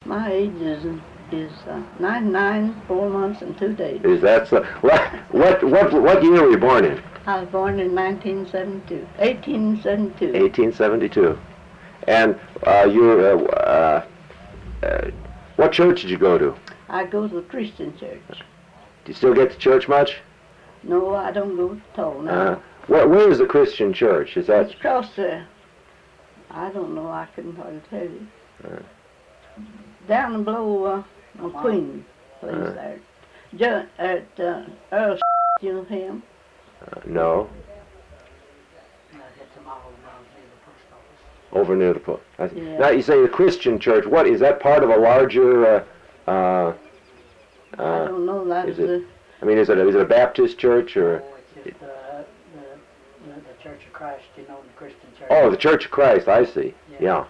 My age is 99, 4 months, and 2 days. Is that so? What year were you born in? I was born in 1872. 1872. And what church did you go to? I go to the Christian church. Do you still get to church much? No, I don't go at all now. Where is the Christian church? Is that? It's across there. I don't know. I couldn't hardly tell you. Down below on Queen place there. At Earl, you know him? No. Over near the post. Yeah. Now you say the Christian church. What is that part of a larger? I don't know. Is it? I mean, is it a Baptist church or? It's the Church of Christ, you know, the Christian church. Oh, the Church of Christ. I see. Yeah.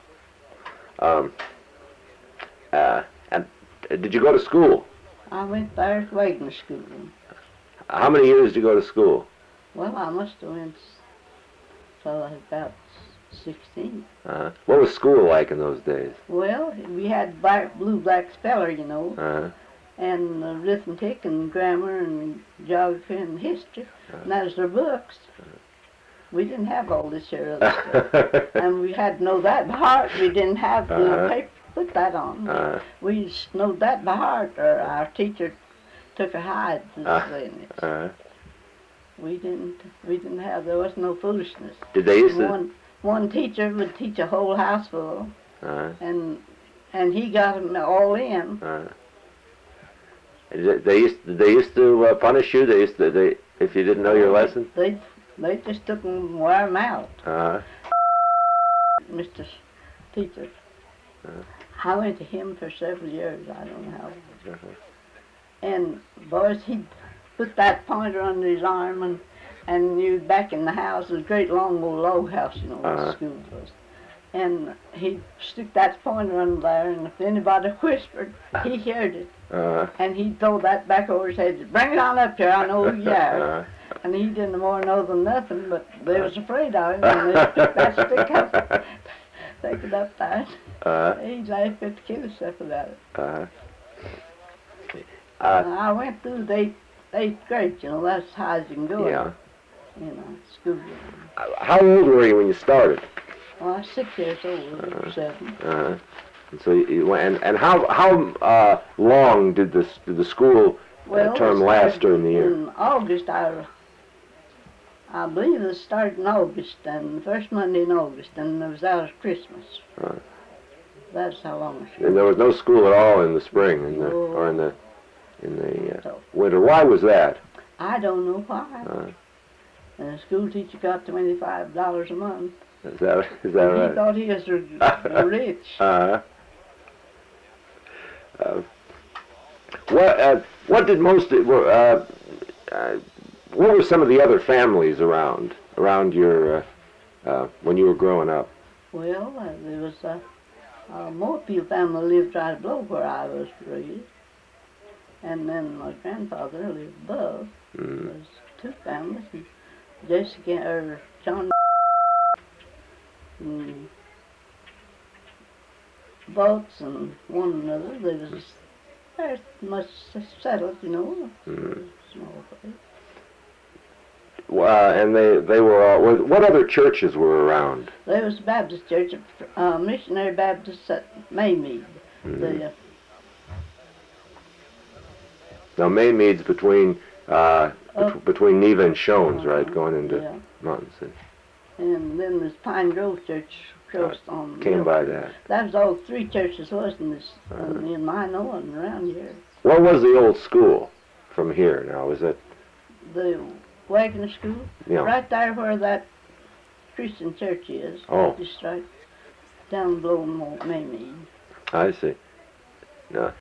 And did you go to school? I went there to Wagner School. How many years did you go to school? Well, I must have went till I was about 16. What was school like in those days? Well, we had blue-black speller, you know, and arithmetic and grammar and geography and history. And that was their books. We didn't have all this here other stuff. And we had to know that by heart. We didn't have the paper to put that on. We just know that by heart, or our teacher took a hide to saying it. We didn't have, there was no foolishness. Did they used to? One teacher would teach a whole house full, and he got them all in. They used to punish you. If you didn't know your lesson. They just took them and wear them out. Mr. Teacher. I went to him for several years. I don't know how. And boys, he'd put that pointer under his arm, and you back in the house, it was a great long old log house, you know, where the school was. And he'd stick that pointer under there, and if anybody whispered, he heard it. And he'd throw that back over his head, bring it on up here, I know who you are. And he didn't more know than nothing, but they was afraid of him, and they took that stick out, take it up there. He laughed at to kill himself about it. I went through the eighth grade, you know, that's as high as you can go. Yeah. You know, school. How old were you when you started? Well, I was 6 years old, 7. And so you went, and how long did the school term last during the year? In August, I believe it started in August, and the first Monday in August, and it was out of Christmas. That's how long it was. And there was no school at all in the spring, or in the winter. Why was that? I don't know why. And the school teacher got $25 a month. Is that right? He thought he was rich. What did most? What were some of the other families around your when you were growing up? Well, there was a Moorfield family lived right below where I was raised, and then my grandfather lived above. There was 2 families, John boats and one another. They was very much settled, you know. Small place. And they were all. What other churches were around? There was a Baptist church, Missionary Baptist at Maymead. Now Maymead's between Neva and Shones, right, going into Mountain City. And then there's Pine Grove Church across on. Came by that. That was all 3 churches, wasn't it? In my knowing around here. What was the old school from here? Now was it the Wagner School? Yeah. Right there where that Christian church is. Oh. Just right down below Maymead. I see. Now